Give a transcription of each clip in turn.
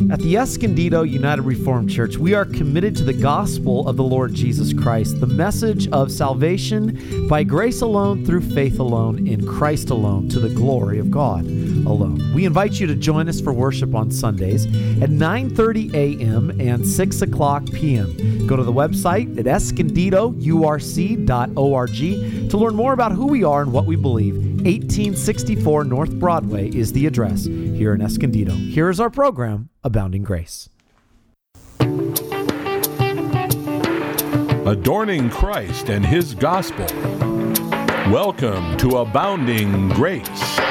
At the Escondido United Reformed Church, we are committed to the gospel of the Lord Jesus Christ, the message of salvation by grace alone, through faith alone, in Christ alone, to the glory of God alone. We invite you to join us for worship on Sundays at 9:30 a.m. and 6 o'clock p.m. Go to the website at escondidourc.org to learn more about who we are and what we believe. 1864 North Broadway is the address here in Escondido. Here is our program, Abounding Grace. Adorning Christ and His Gospel. Welcome to Abounding Grace.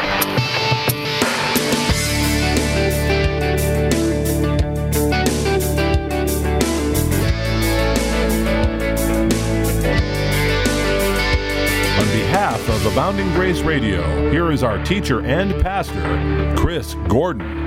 On behalf of Abounding Grace Radio, here is our teacher and pastor, Chris Gordon.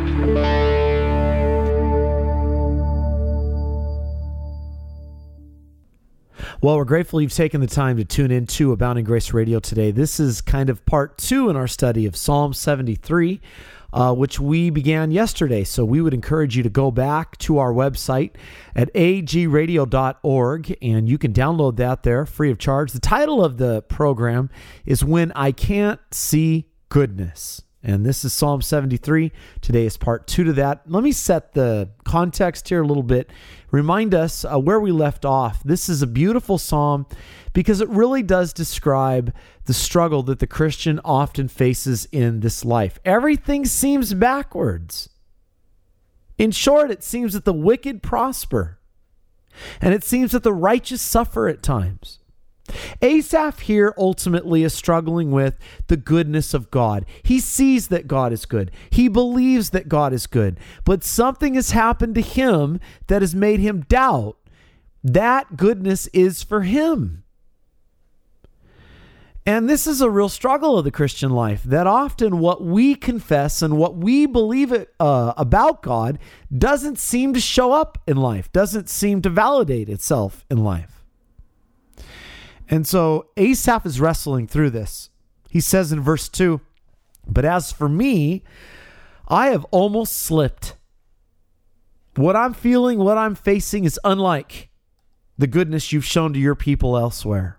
Well, we're grateful you've taken the time to tune in to Abounding Grace Radio today. This is kind of part 2 in our study of Psalm 73, which we began yesterday. So we would encourage you to go back to our website at agradio.org, and you can download that there free of charge. The title of the program is When I Can't See Goodness. And this is Psalm 73. Today is part 2 to that. Let me set the context here a little bit. Remind us where we left off. This is a beautiful psalm because it really does describe the struggle that the Christian often faces in this life. Everything seems backwards. In short, it seems that the wicked prosper, and it seems that the righteous suffer at times. Asaph here ultimately is struggling with the goodness of God. He sees that God is good. He believes that God is good. But something has happened to him that has made him doubt that goodness is for him. And this is a real struggle of the Christian life, that often what we confess and what we believe about God doesn't seem to show up in life, doesn't seem to validate itself in life. And so Asaph is wrestling through this. He says in verse 2, "But as for me, I have almost slipped. What I'm feeling, what I'm facing is unlike the goodness you've shown to your people elsewhere."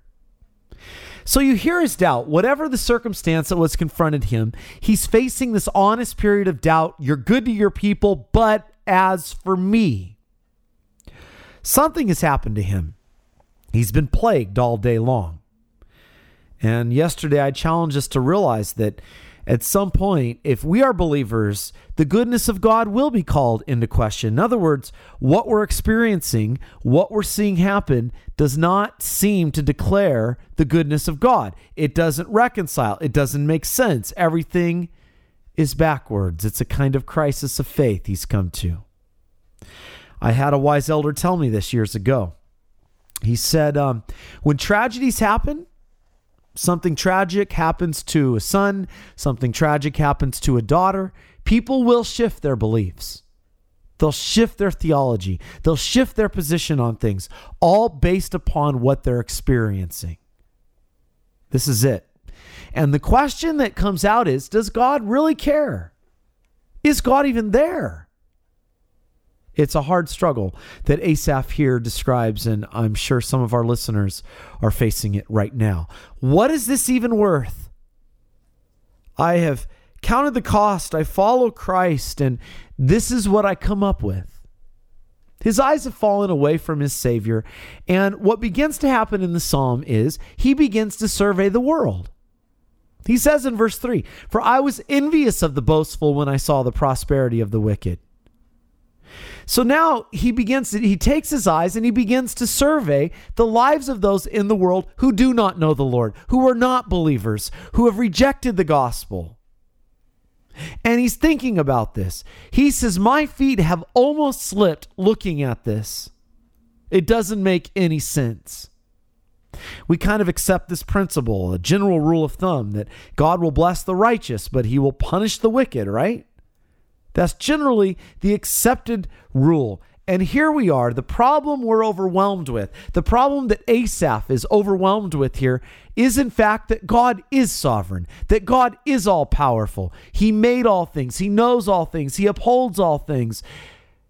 So you hear his doubt. Whatever the circumstance that was confronted him, he's facing this honest period of doubt. You're good to your people, but as for me, something has happened to him. He's been plagued all day long. And yesterday I challenged us to realize that at some point, if we are believers, the goodness of God will be called into question. In other words, what we're experiencing, what we're seeing happen, does not seem to declare the goodness of God. It doesn't reconcile. It doesn't make sense. Everything is backwards. It's a kind of crisis of faith he's come to. I had a wise elder tell me this years ago. He said, when tragedies happen, something tragic happens to a son, something tragic happens to a daughter, people will shift their beliefs. They'll shift their theology. They'll shift their position on things, all based upon what they're experiencing. This is it. And the question that comes out is, does God really care? Is God even there? It's a hard struggle that Asaph here describes, and I'm sure some of our listeners are facing it right now. What is this even worth? I have counted the cost. I follow Christ, and this is what I come up with. His eyes have fallen away from his Savior, and what begins to happen in the psalm is he begins to survey the world. He says in verse 3, "For I was envious of the boastful when I saw the prosperity of the wicked." So now he takes his eyes and he begins to survey the lives of those in the world who do not know the Lord, who are not believers, who have rejected the gospel. And he's thinking about this. He says, my feet have almost slipped looking at this. It doesn't make any sense. We kind of accept this principle, a general rule of thumb, that God will bless the righteous, but he will punish the wicked, right? That's generally the accepted rule. And here we are. The problem we're overwhelmed with, the problem that Asaph is overwhelmed with here, is in fact that God is sovereign, that God is all powerful. He made all things. He knows all things. He upholds all things.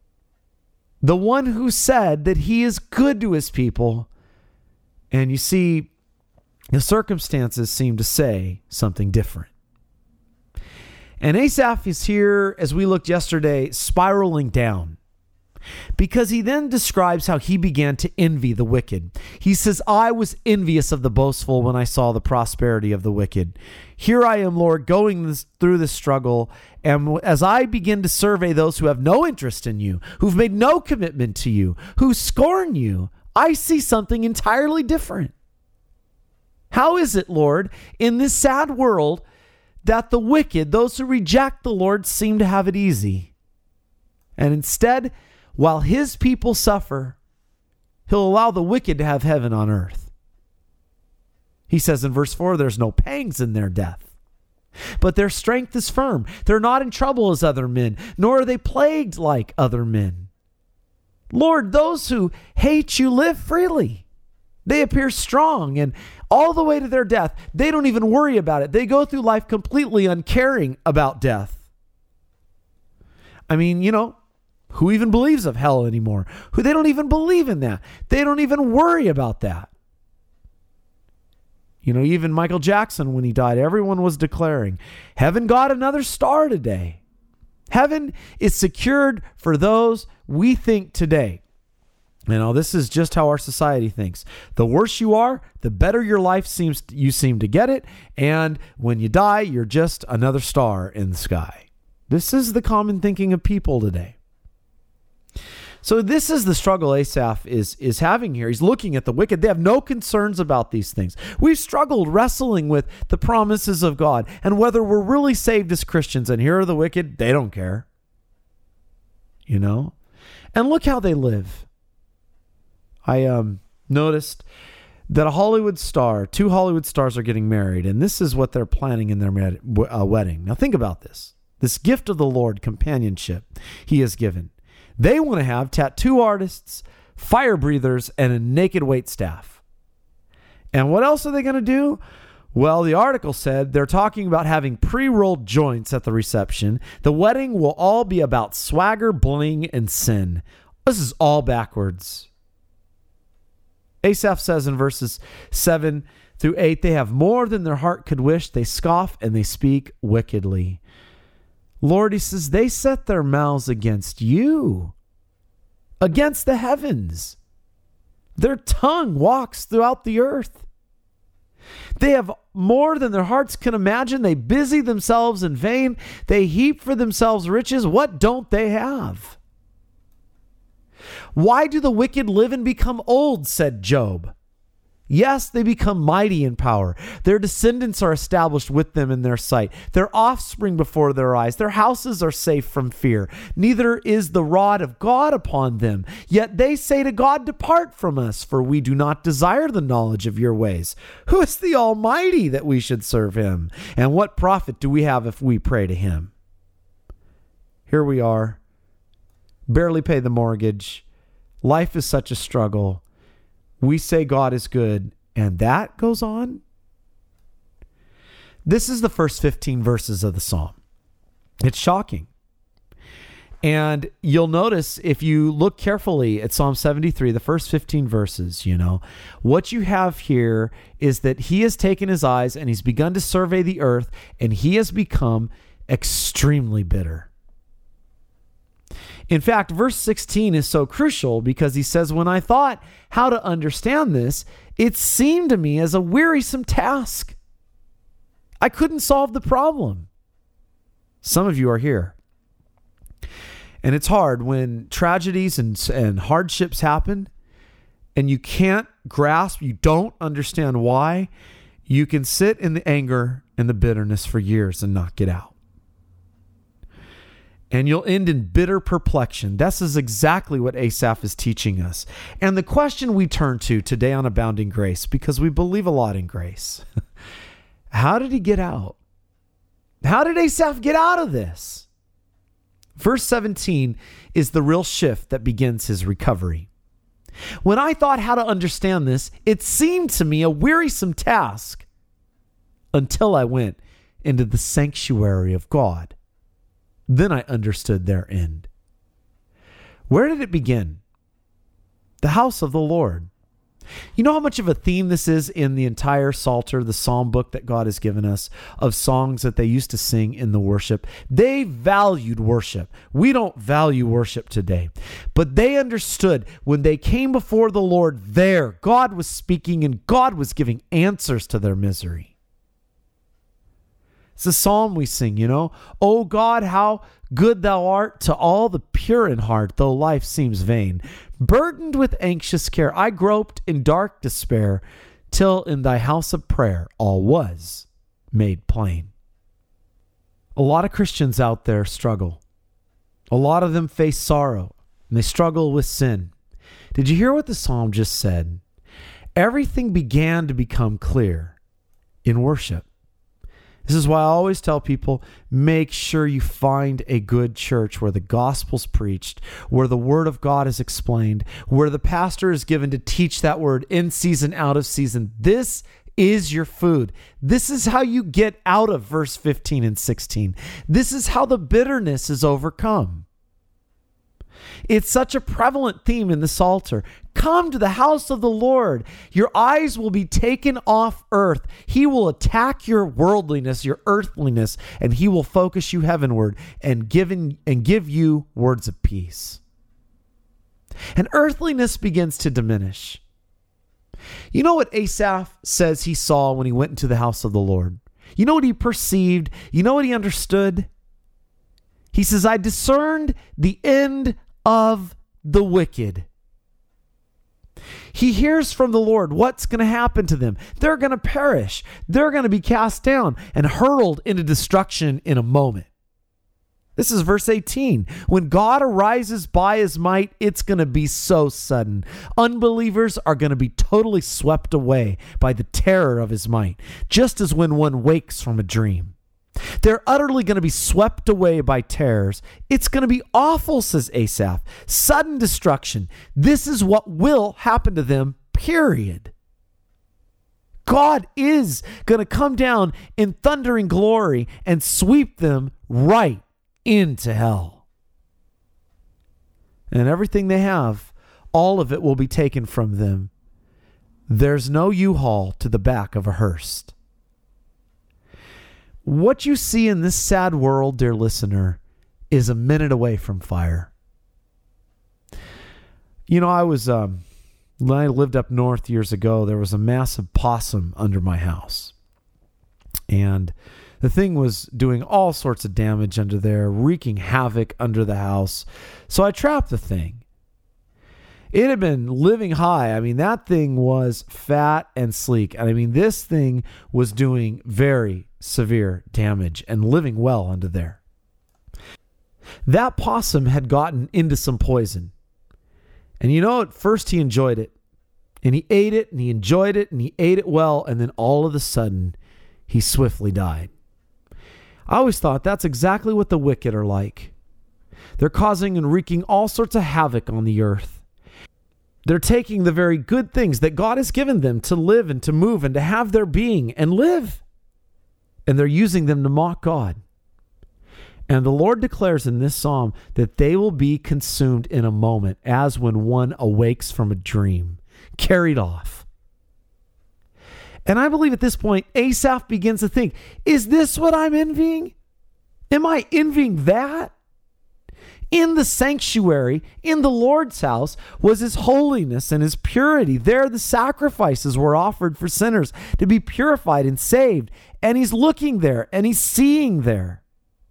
The one who said that he is good to his people. And you see, the circumstances seem to say something different. And Asaph is here, as we looked yesterday, spiraling down. Because he then describes how he began to envy the wicked. He says, I was envious of the boastful when I saw the prosperity of the wicked. Here I am, Lord, going through this struggle. And as I begin to survey those who have no interest in you, who've made no commitment to you, who scorn you, I see something entirely different. How is it, Lord, in this sad world that the wicked, those who reject the Lord, seem to have it easy? And instead, while his people suffer, he'll allow the wicked to have heaven on earth. He says in verse 4, there's no pangs in their death, but their strength is firm. They're not in trouble as other men, nor are they plagued like other men. Lord, those who hate you live freely. They appear strong, and all the way to their death, they don't even worry about it. They go through life completely uncaring about death. I mean, who even believes of hell anymore? They don't even believe in that. They don't even worry about that. Even Michael Jackson, when he died, everyone was declaring, heaven got another star today. Heaven is secured for those we think today. This is just how our society thinks. The worse you are, the better your life seems. You seem to get it. And when you die, you're just another star in the sky. This is the common thinking of people today. So this is the struggle Asaph is having here. He's looking at the wicked. They have no concerns about these things. We've struggled wrestling with the promises of God and whether we're really saved as Christians. And here are the wicked. They don't care. And look how they live. I noticed that two Hollywood stars are getting married, and this is what they're planning in their wedding. Now think about this. This gift of the Lord, companionship he has given. They want to have tattoo artists, fire breathers, and a naked waitstaff. And what else are they going to do? Well, the article said they're talking about having pre-rolled joints at the reception. The wedding will all be about swagger, bling, and sin. This is all backwards. Asaph says in verses 7 through 8, they have more than their heart could wish. They scoff and they speak wickedly. Lord, he says, they set their mouths against you, against the heavens. Their tongue walks throughout the earth. They have more than their hearts can imagine. They busy themselves in vain. They heap for themselves riches. What don't they have? Why do the wicked live and become old, said Job. Yes, they become mighty in power. Their descendants are established with them in their sight. Their offspring before their eyes. Their houses are safe from fear. Neither is the rod of God upon them. Yet they say to God, depart from us, for we do not desire the knowledge of your ways. Who is the Almighty that we should serve him? And what profit do we have if we pray to him? Here we are. Barely pay the mortgage. Life is such a struggle. We say God is good, and that goes on. This is the first 15 verses of the psalm. It's shocking. And you'll notice if you look carefully at Psalm 73, the first 15 verses, what you have here is that he has taken his eyes and he's begun to survey the earth, and he has become extremely bitter. In fact, verse 16 is so crucial because he says, when I thought how to understand this, it seemed to me as a wearisome task. I couldn't solve the problem. Some of you are here. And it's hard when tragedies and hardships happen and you can't grasp, you don't understand why. You can sit in the anger and the bitterness for years and not get out. And you'll end in bitter perplexion. This is exactly what Asaph is teaching us. And the question we turn to today on Abounding Grace, because we believe a lot in grace, how did he get out? How did Asaph get out of this? Verse 17 is the real shift that begins his recovery. When I thought how to understand this, it seemed to me a wearisome task until I went into the sanctuary of God. Then I understood their end. Where did it begin? The house of the Lord. You know how much of a theme this is in the entire Psalter, the psalm book that God has given us, of songs that they used to sing in the worship? They valued worship. We don't value worship today. But they understood when they came before the Lord there, God was speaking and God was giving answers to their misery. It's a psalm we sing, you know. Oh God, how good thou art to all the pure in heart, though life seems vain. Burdened with anxious care, I groped in dark despair, till in thy house of prayer all was made plain. A lot of Christians out there struggle. A lot of them face sorrow, and they struggle with sin. Did you hear what the psalm just said? Everything began to become clear in worship. This is why I always tell people, make sure you find a good church where the gospel's preached, where the word of God is explained, where the pastor is given to teach that word in season, out of season. This is your food. This is how you get out of verse 15 and 16. This is how the bitterness is overcome. It's such a prevalent theme in the Psalter. Come to the house of the Lord. Your eyes will be taken off earth. He will attack your worldliness, your earthliness, and he will focus you heavenward and give you words of peace. And earthliness begins to diminish. You know what Asaph says he saw when he went into the house of the Lord? You know what he perceived? You know what he understood? He says, I discerned the end of the wicked. He hears from the Lord what's going to happen to them. They're going to perish. They're going to be cast down and hurled into destruction in a moment. This is verse 18. When God arises by his might, it's going to be so sudden. Unbelievers are going to be totally swept away by the terror of his might, just as when one wakes from a dream. They're utterly going to be swept away by terrors. It's going to be awful, says Asaph. Sudden destruction. This is what will happen to them, period. God is going to come down in thundering glory and sweep them right into hell. And everything they have, all of it will be taken from them. There's no U-Haul to the back of a hearse. What you see in this sad world, dear listener, is a minute away from fire. You know, when I lived up north years ago, there was a massive possum under my house. And the thing was doing all sorts of damage under there, wreaking havoc under the house. So I trapped the thing. It had been living high. I mean, that thing was fat and sleek. And I mean, this thing was doing very severe damage and living well under there. That possum had gotten into some poison. And you know, at first he enjoyed it. And he ate it, and he enjoyed it, and he ate it well. And then all of a sudden, he swiftly died. I always thought that's exactly what the wicked are like. They're causing and wreaking all sorts of havoc on the earth. They're taking the very good things that God has given them to live and to move and to have their being and live. And they're using them to mock God. And the Lord declares in this psalm that they will be consumed in a moment, as when one awakes from a dream, carried off. And I believe at this point, Asaph begins to think, is this what I'm envying? Am I envying that? In the sanctuary, in the Lord's house, was his holiness and his purity. There the sacrifices were offered for sinners to be purified and saved. And he's looking there and he's seeing there.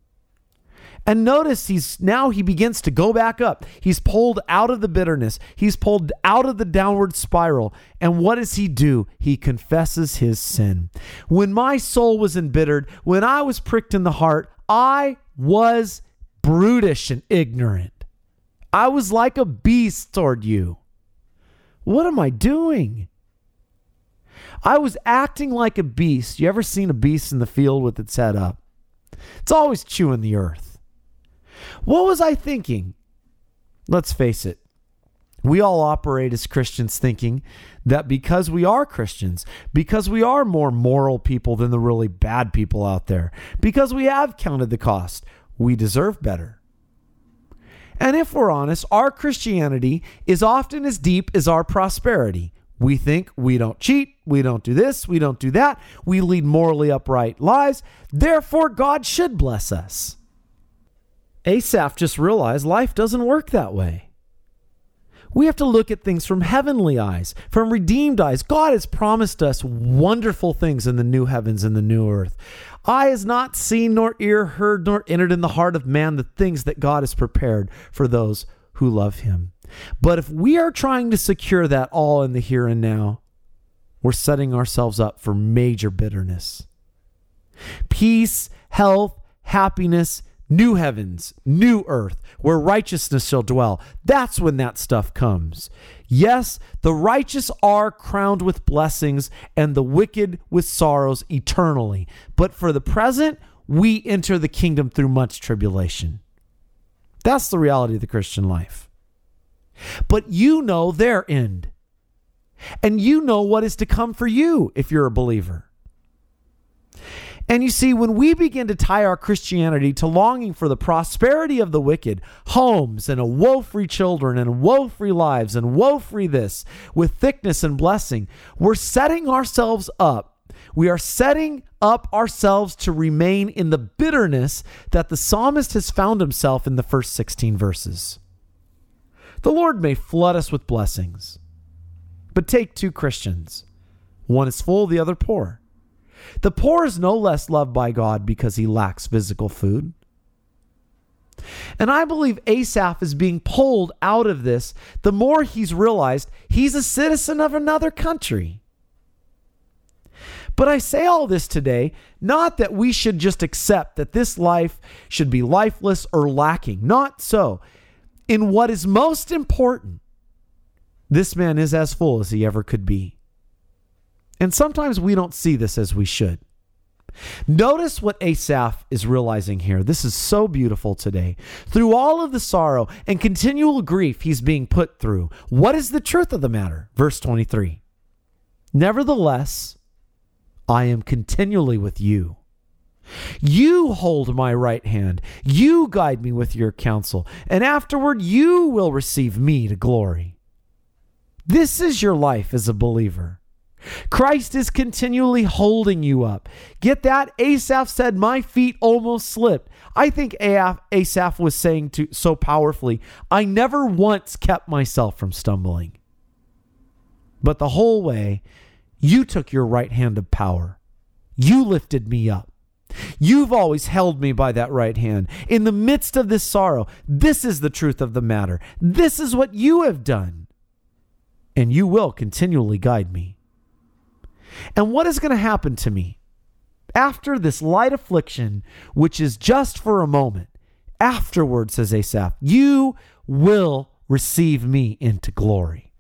And notice he begins to go back up. He's pulled out of the bitterness. He's pulled out of the downward spiral. And what does he do? He confesses his sin. When my soul was embittered, when I was pricked in the heart, I was brutish and ignorant. I was like a beast toward you. What am I doing? I was acting like a beast. You ever seen a beast in the field with its head up? It's always chewing the earth. What was I thinking? Let's face it. We all operate as Christians thinking that because we are Christians, because we are more moral people than the really bad people out there, because we have counted the cost, we deserve better. And if we're honest, our Christianity is often as deep as our prosperity. We think we don't cheat, we don't do this, we don't do that, we lead morally upright lives, therefore God should bless us. Asaph just realized life doesn't work that way. We have to look at things from heavenly eyes, from redeemed eyes. God has promised us wonderful things in the new heavens and the new earth. Eye has not seen, nor ear heard, nor entered in the heart of man the things that God has prepared for those who love him. But if we are trying to secure that all in the here and now, we're setting ourselves up for major bitterness. Peace, health, happiness, new heavens, new earth, where righteousness shall dwell. That's when that stuff comes. Yes, the righteous are crowned with blessings and the wicked with sorrows eternally. But for the present, we enter the kingdom through much tribulation. That's the reality of the Christian life. But you know their end. And you know what is to come for you if you're a believer. And you see, when we begin to tie our Christianity to longing for the prosperity of the wicked, homes and a woe-free children and woe-free lives and woe-free this, with thickness and blessing, we're setting ourselves up. We are setting up ourselves to remain in the bitterness that the psalmist has found himself in the first 16 verses. The Lord may flood us with blessings, but take two Christians. One is full, the other poor. The poor is no less loved by God because he lacks physical food. And I believe Asaph is being pulled out of this the more he's realized he's a citizen of another country. But I say all this today, not that we should just accept that this life should be lifeless or lacking. Not so. In what is most important, this man is as full as he ever could be. And sometimes we don't see this as we should. Notice what Asaph is realizing here. This is so beautiful today. Through all of the sorrow and continual grief he's being put through, what is the truth of the matter? Verse 23. Nevertheless, I am continually with you. You hold my right hand. You guide me with your counsel, and afterward you will receive me to glory. This is your life as a believer. Christ is continually holding you up. Get that? Asaph said, my feet almost slipped. I think Asaph was saying so powerfully, I never once kept myself from stumbling. But the whole way, you took your right hand of power. You lifted me up. You've always held me by that right hand. In the midst of this sorrow, this is the truth of the matter. This is what you have done. And you will continually guide me. And what is going to happen to me after this light affliction, which is just for a moment? Afterward, says Asaph, you will receive me into glory.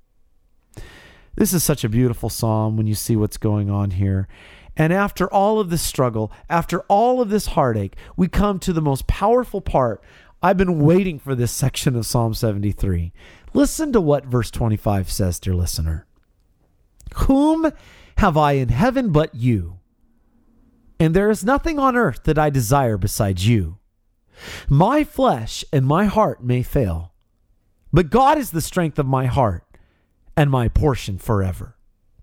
This is such a beautiful psalm when you see what's going on here. And after all of this struggle, after all of this heartache, we come to the most powerful part. I've been waiting for this section of Psalm 73. Listen to what verse 25 says, dear listener. Whom have I in heaven but you? And there is nothing on earth that I desire besides you. My flesh and my heart may fail, but God is the strength of my heart and my portion forever.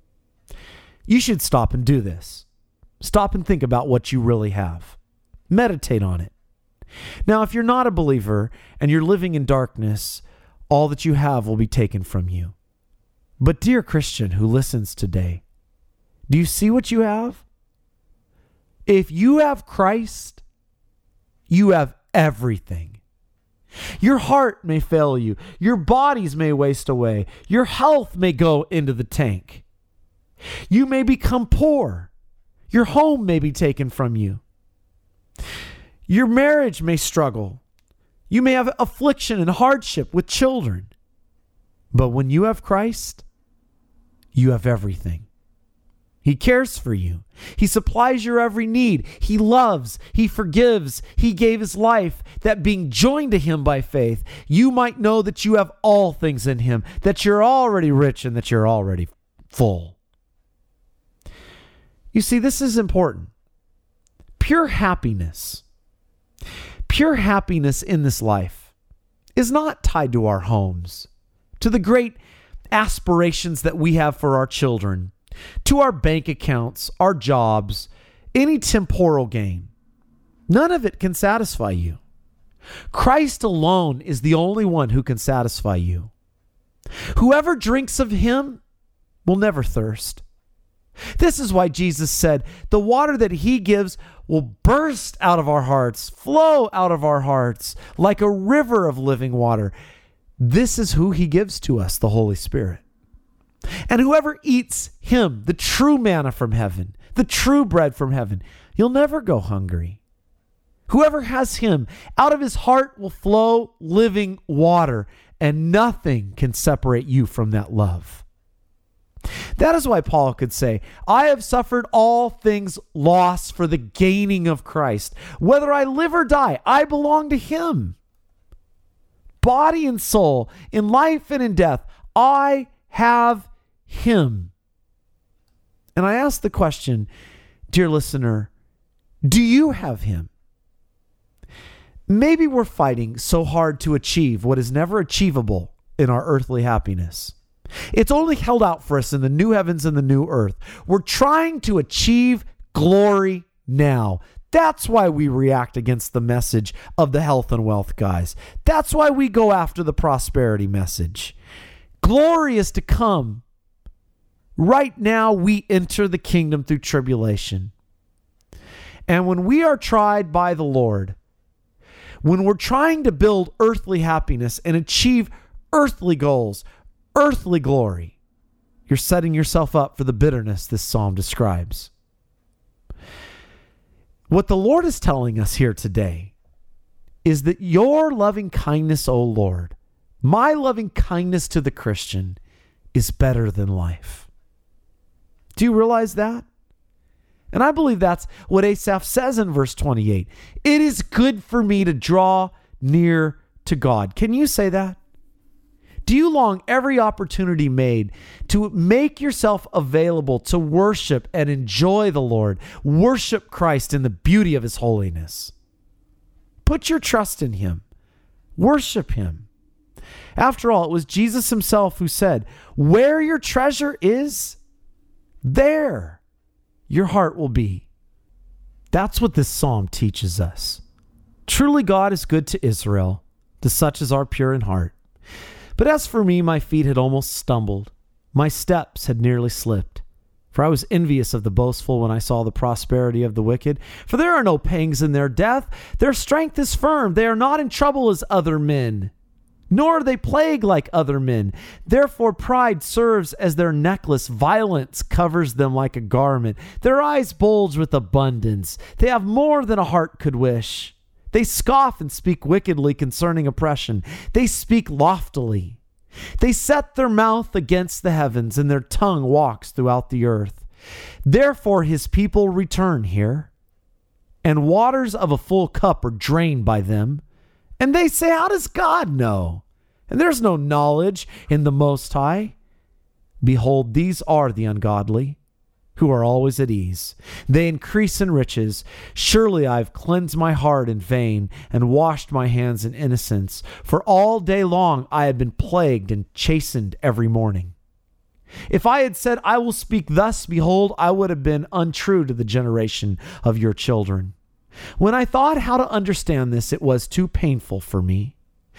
You should stop and do this. Stop and think about what you really have. Meditate on it. Now, if you're not a believer and you're living in darkness, all that you have will be taken from you. But dear Christian who listens today, do you see what you have? If you have Christ, you have everything. Your heart may fail you. Your bodies may waste away. Your health may go into the tank. You may become poor. Your home may be taken from you. Your marriage may struggle. You may have affliction and hardship with children. But when you have Christ, you have everything. He cares for you. He supplies your every need. He loves. He forgives. He gave his life that being joined to him by faith, you might know that you have all things in him, that you're already rich and that you're already full. You see, this is important. Pure happiness in this life is not tied to our homes, to the great aspirations that we have for our children, to our bank accounts, our jobs, any temporal gain. None of it can satisfy you. Christ alone is the only one who can satisfy you. Whoever drinks of him will never thirst. This is why Jesus said, the water that he gives will burst out of our hearts, flow out of our hearts like a river of living water. This is who he gives to us, the Holy Spirit. And whoever eats him, the true manna from heaven, the true bread from heaven, you'll never go hungry. Whoever has him, out of his heart will flow living water, and nothing can separate you from that love. That is why Paul could say, I have suffered all things loss for the gaining of Christ. Whether I live or die, I belong to him. Body and soul, in life and in death, I have him. And I ask the question, dear listener, do you have him? Maybe we're fighting so hard to achieve what is never achievable in our earthly happiness. It's only held out for us in the new heavens and the new earth. We're trying to achieve glory now. That's why we react against the message of the health and wealth guys. That's why we go after the prosperity message. Glory is to come. Right now, we enter the kingdom through tribulation. And when we are tried by the Lord, when we're trying to build earthly happiness and achieve earthly goals, earthly glory, you're setting yourself up for the bitterness this psalm describes. What the Lord is telling us here today is that your loving kindness, O Lord, my loving kindness to the Christian, is better than life. Do you realize that? And I believe that's what Asaph says in verse 28. It is good for me to draw near to God. Can you say that? Do you long every opportunity made to make yourself available to worship and enjoy the Lord? Worship Christ in the beauty of his holiness. Put your trust in him. Worship him. After all, it was Jesus himself who said, where your treasure is, there your heart will be. That's what this psalm teaches us. Truly God is good to Israel, to such as are pure in heart. But as for me, my feet had almost stumbled. My steps had nearly slipped. For I was envious of the boastful when I saw the prosperity of the wicked. For there are no pangs in their death. Their strength is firm. They are not in trouble as other men, nor are they plagued like other men. Therefore pride serves as their necklace. Violence covers them like a garment. Their eyes bulge with abundance. They have more than a heart could wish. They scoff and speak wickedly concerning oppression. They speak loftily. They set their mouth against the heavens, and their tongue walks throughout the earth. Therefore his people return here, and waters of a full cup are drained by them. And they say, how does God know? And there's no knowledge in the Most High. Behold, these are the ungodly, who are always at ease. They increase in riches. Surely I've cleansed my heart in vain and washed my hands in innocence. For all day long I have been plagued and chastened every morning. If I had said, I will speak thus, behold, I would have been untrue to the generation of your children. When I thought how to understand this, it was too painful for me.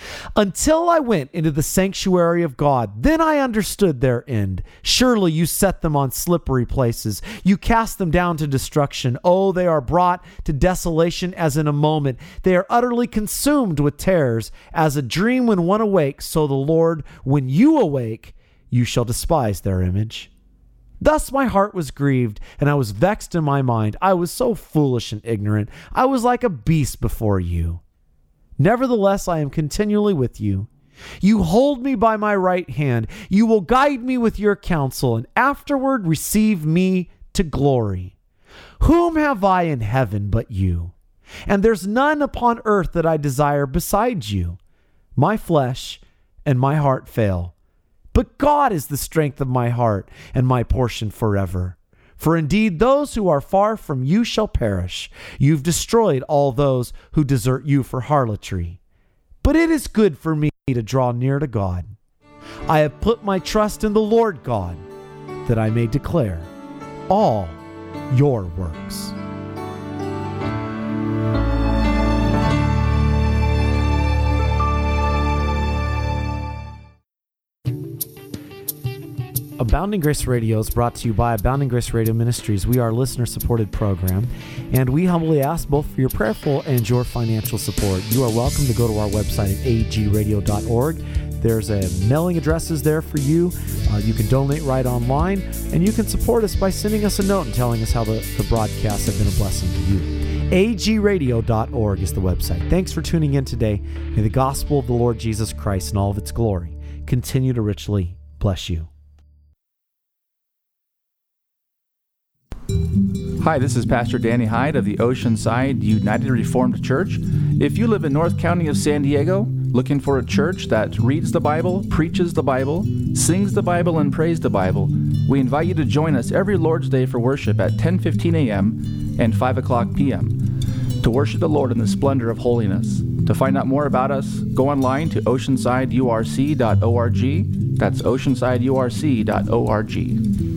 Until I went into the sanctuary of God, then I understood their end. Surely you set them on slippery places. You cast them down to destruction. Oh, they are brought to desolation as in a moment. They are utterly consumed with terrors. As a dream when one awakes, so the Lord, when you awake, you shall despise their image. Thus my heart was grieved, and I was vexed in my mind. I was so foolish and ignorant. I was like a beast before you. Nevertheless, I am continually with you. You hold me by my right hand. You will guide me with your counsel, and afterward receive me to glory. Whom have I in heaven but you? And there's none upon earth that I desire besides you. My flesh and my heart fail, but God is the strength of my heart and my portion forever. For indeed, those who are far from you shall perish. You've destroyed all those who desert you for harlotry. But it is good for me to draw near to God. I have put my trust in the Lord God, that I may declare all your works. Abounding Grace Radio is brought to you by Abounding Grace Radio Ministries. We are a listener-supported program, and we humbly ask both for your prayerful and your financial support. You are welcome to go to our website at agradio.org. There's mailing addresses there for you. You can donate right online, and you can support us by sending us a note and telling us how the broadcasts have been a blessing to you. agradio.org is the website. Thanks for tuning in today. May the gospel of the Lord Jesus Christ and all of its glory continue to richly bless you. Hi, this is Pastor Danny Hyde of the Oceanside United Reformed Church. If you live in North County of San Diego, looking for a church that reads the Bible, preaches the Bible, sings the Bible, and prays the Bible, we invite you to join us every Lord's Day for worship at 10:15 a.m. and 5 o'clock p.m. to worship the Lord in the splendor of holiness. To find out more about us, go online to oceansideurc.org. That's oceansideurc.org.